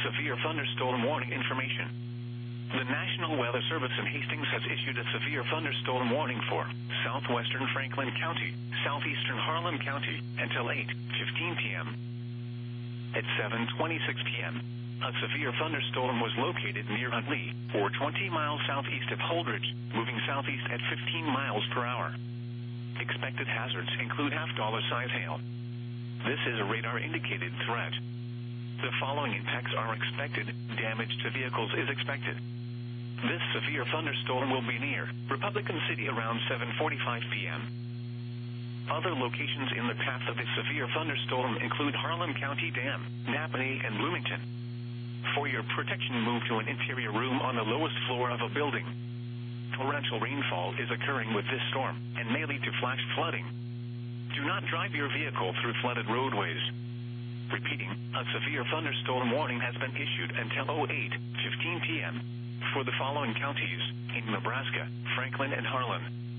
severe thunderstorm warning information. The National Weather Service in Hastings has issued a severe thunderstorm warning for southwestern Franklin County, southeastern Harlan County, until 8:15 p.m. At 7:26 p.m., a severe thunderstorm was located near Huntley, or 20 miles southeast of Holdridge, moving southeast at 15 miles per hour. Expected hazards include half-dollar-size hail. This is a radar-indicated threat. The following impacts are expected. Damage to vehicles is expected. This severe thunderstorm will be near Republican City around 7:45 p.m. Other locations in the path of the severe thunderstorm include Harlan County Dam, Napanee, and Bloomington. For your protection, move to an interior room on the lowest floor of a building. Torrential rainfall is occurring with this storm and may lead to flash flooding. Do not drive your vehicle through flooded roadways. Repeating, a severe thunderstorm warning has been issued until 8:15 p.m. for the following counties in Nebraska, Franklin, and Harlan.